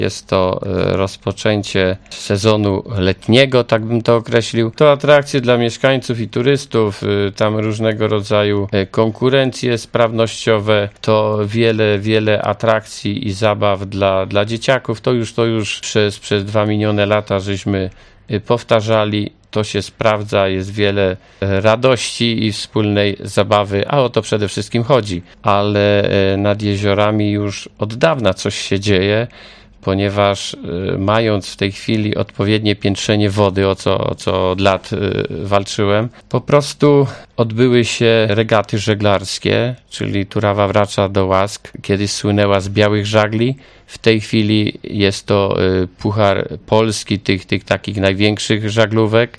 Jest to rozpoczęcie sezonu letniego, tak bym to określił. To atrakcje dla mieszkańców i turystów, tam różnego rodzaju konkurencje sprawnościowe, to wiele atrakcji i zabaw dla dzieciaków. To już przez 2 minione lata żeśmy powtarzali. To się sprawdza, jest wiele radości i wspólnej zabawy, a o to przede wszystkim chodzi. Ale nad jeziorami już od dawna coś się dzieje, ponieważ mając w tej chwili odpowiednie piętrzenie wody, o co od lat walczyłem, po prostu odbyły się regaty żeglarskie, czyli Turawa wraca do łask. Kiedyś słynęła z białych żagli, w tej chwili jest to puchar Polski, tych takich największych żaglówek.